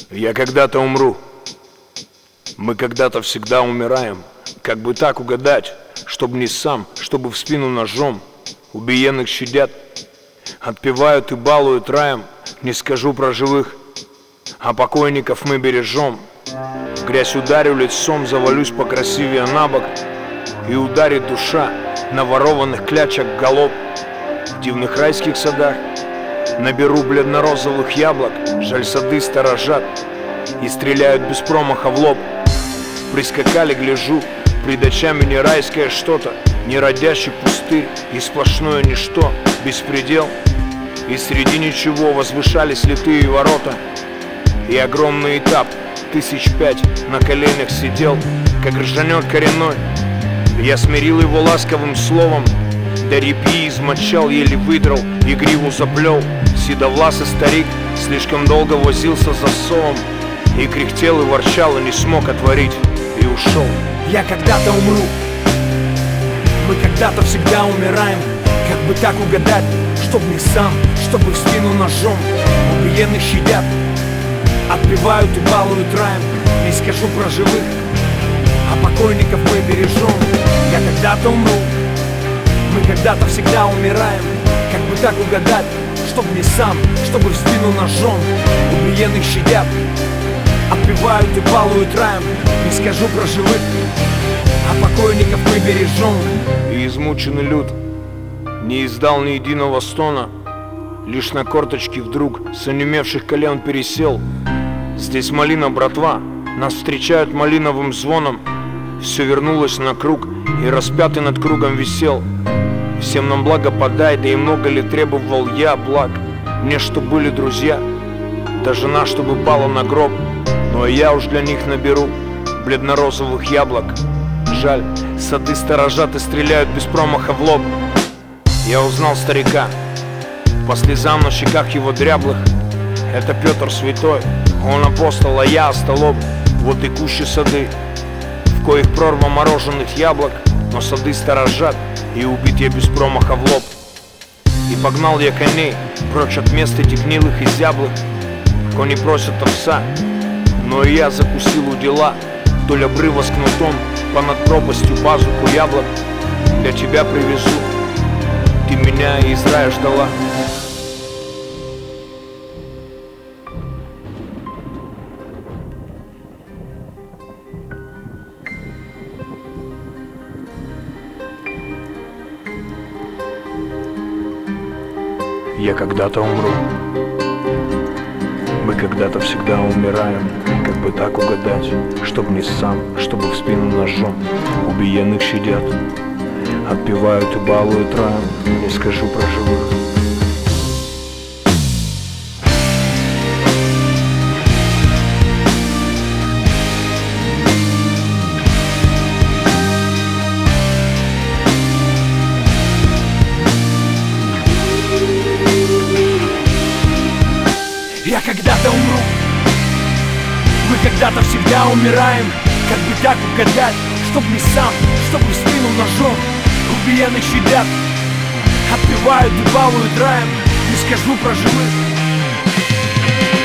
Я когда-то умру. Мы когда-то всегда умираем. Как бы так угадать, чтобы не сам, чтобы в спину ножом. Убиенных щадят, отпевают и балуют раем. Не скажу про живых, а покойников мы бережем. В грязь ударю лицом, завалюсь покрасивее на бок. И ударит душа на ворованных клячах голов. В дивных райских садах наберу бледно-розовых яблок. Жаль, сады сторожат и стреляют без промаха в лоб. Прискакали, гляжу, пред очами не райское что-то, не родящий пустырь и сплошное ничто, беспредел. И среди ничего возвышались литые ворота. И огромный этап 1005 на коленях сидел, как ржанет коренной. Я смирил его ласковым словом, до репьи измочал, еле выдрал и гриву заплел. Седовласый старик слишком долго возился за совом, и кряхтел и ворчал, и не смог отворить, и ушел. Я когда-то умру. Мы когда-то всегда умираем. Как бы так угадать, чтоб не сам, чтобы в спину ножом. Убиенных щадят, отпевают и балуют раем. Не скажу про живых, а покойников мы бережем. Я когда-то умру. Мы когда-то всегда умираем. Как бы так угадать, чтоб не сам, чтобы в спину ножом. Убиенных щадят, отпевают и балуют раем. Не скажу про живых, а покойников мы бережем. И измученный люд не издал ни единого стона, лишь на корточки вдруг с онемевших колен пересел. Здесь малина, братва, нас встречают малиновым звоном. Все вернулось на круг, и распятый над кругом висел. Всем нам благо подай, да и много ли требовал я благ. Мне, что были друзья, да жена, чтобы пала на гроб. Ну а я уж для них наберу бледно-розовых яблок. Жаль, сады сторожат и стреляют без промаха в лоб. Я узнал старика по слезам на щеках его дряблых. Это Петр Святой, он апостол, а я остолоп. Вот и кущи сады, в коих прорва мороженых яблок. Но сады сторожат, и убит я без промаха в лоб. И погнал я коней прочь от мест этих гнилых и зяблых. Кони просят овса, но и я закусил удила. Вдоль обрыва с кнутом, понад пропастью пазуху яблок. Для тебя привезу, ты меня из рая ждала. Я когда-то умру. Мы когда-то всегда умираем. Как бы так угадать, чтоб не сам, чтобы в спину ножом. Убиенных щадят, отпевают и балуют раем. Не скажу про живых. Я когда-то умру. Мы когда-то всегда умираем. Как бы так угадать, чтоб не сам, чтобы в спину ножом. Убиенных щадят, отпевают и балуют раем. Не скажу про живых.